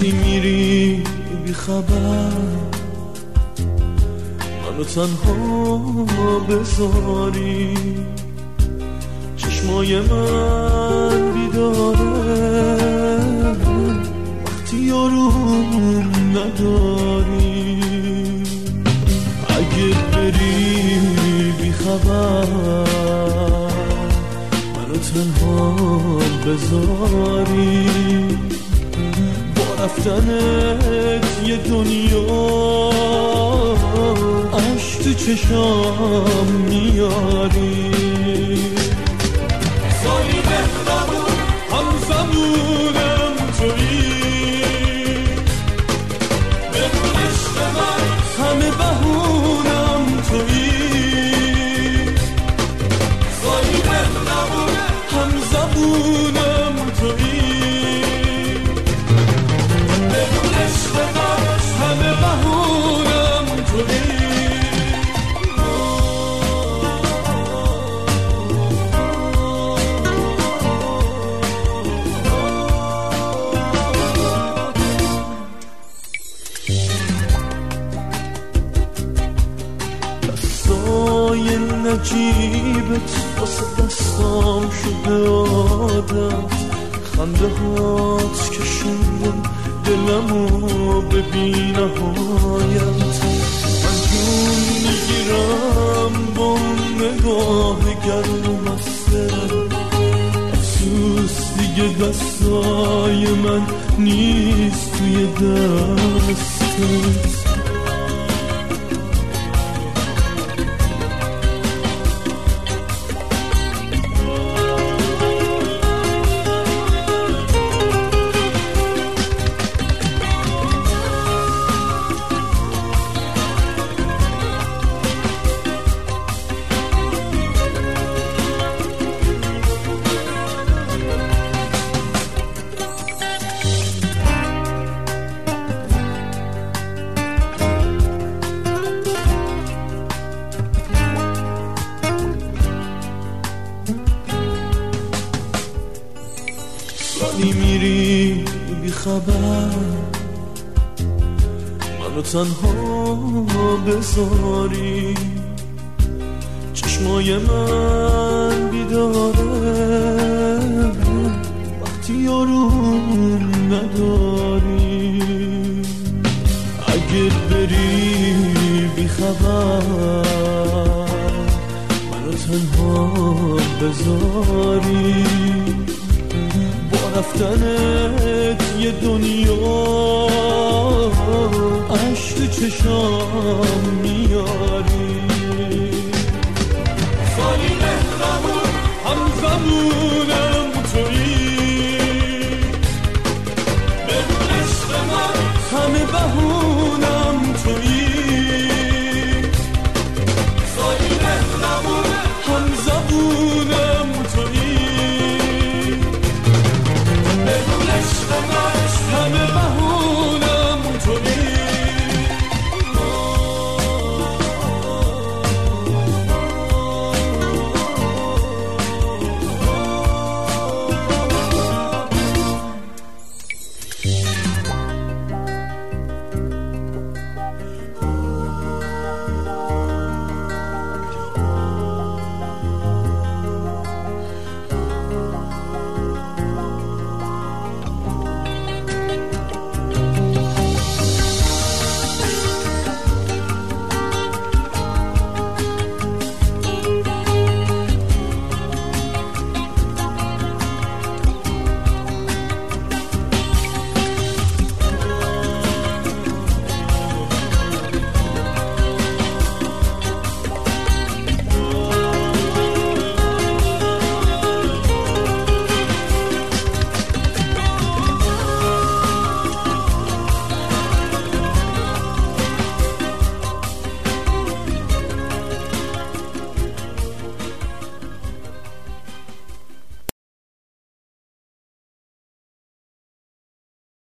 ولی میری بی خبر منو تنها بذاری. چشمای من بیداره وقتی یاروم نداری. اگه بری بی خبر منو تنها بذاری، با رفتنت یه دنیا عشق تو چشام میاری. سایی بهرمون هم زمونم تویی، بدون عشق من همه بهونم تویی. سایی بهرمون هم زمونم تویی، بدون عشق من همه بهونم تویی. نجیبت واسه دستام شده عادت، خنده هات کشوندن دلمو به بی نهایت. من جون میگیرم با اون نگاه گرم مستت، افسوس دیگه دستای من نیست توی دستت. ولی میری بی خبر منو تنها بذاری. چشمای من بیداره وقتی یاروم نداری. اگه بری بی خبر منو تنها بذاری، رفتنت یه دنیا عشق چشام میاری.